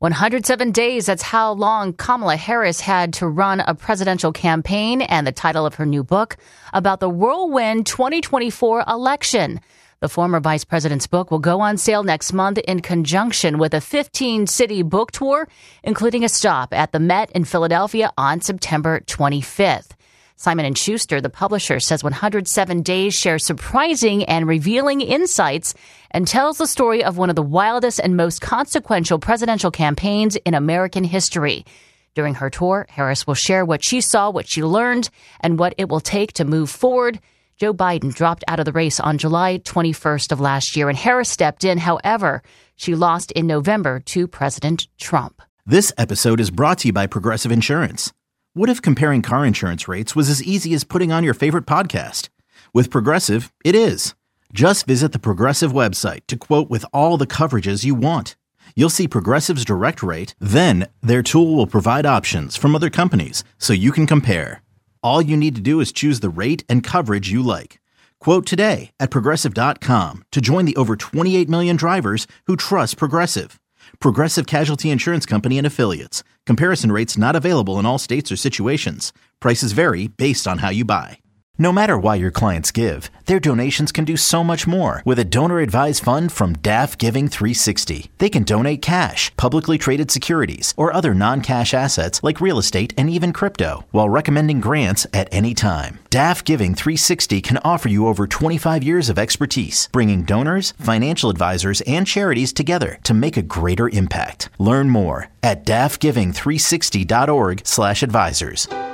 107 days, that's how long Kamala Harris had to run a presidential campaign, and the title of her new book about the whirlwind 2024 election. The former vice president's book will go on sale next month in conjunction with a 15-city book tour, including a stop at the Met in Philadelphia on September 25th. Simon & Schuster, the publisher, says 107 Days shares surprising and revealing insights and tells the story of one of the wildest and most consequential presidential campaigns in American history. During her tour, Harris will share what she saw, what she learned, and what it will take to move forward. Joe Biden dropped out of the race on July 21st of last year, and Harris stepped in. However, she lost in November to President Trump. This episode is brought to you by Progressive Insurance. What if comparing car insurance rates was as easy as putting on your favorite podcast? With Progressive, it is. Just visit the Progressive website to quote with all the coverages you want. You'll see Progressive's direct rate, then their tool will provide options from other companies so you can compare. All you need to do is choose the rate and coverage you like. Quote today at Progressive.com to join the over 28 million drivers who trust Progressive. Progressive Casualty Insurance Company and Affiliates. Comparison rates not available in all states or situations. Prices vary based on how you buy. No matter why your clients give, their donations can do so much more with a donor-advised fund from DAF Giving 360. They can donate cash, publicly traded securities, or other non-cash assets like real estate and even crypto, while recommending grants at any time. DAF Giving 360 can offer you over 25 years of expertise, bringing donors, financial advisors, and charities together to make a greater impact. Learn more at dafgiving360.org/advisors.